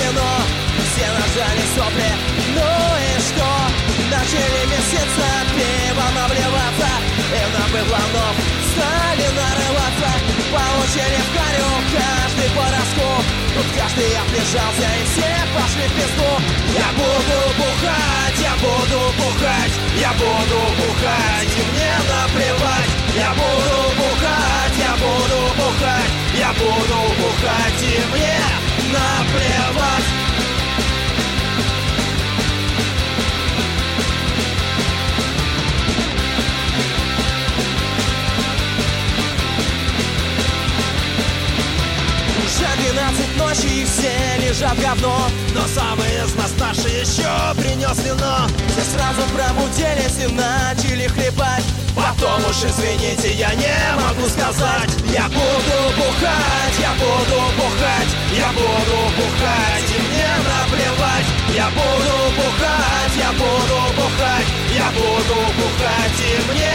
вино, все нажали сопли. Ну и что? Начали месяца пивом обливаться, и на быдланов стали нарываться. Получили в корю каждый по роску, тут каждый отлежался и все пошли в пизду. Я буду бухать, я буду бухать, я буду бухать, и мне наплевать. Я буду бухать, я буду бухать, я буду бухать, и мне наплевать. Уже 12 ночи и все лежат в говно, но самый из нас старший еще принес вино. Все сразу пробудились и начали хлебать. Потом уж извините, я не могу сказать. Я буду бухать, я буду бухать, я буду бухать, и мне наплевать. Я буду бухать, я буду бухать, я буду бухать, и мне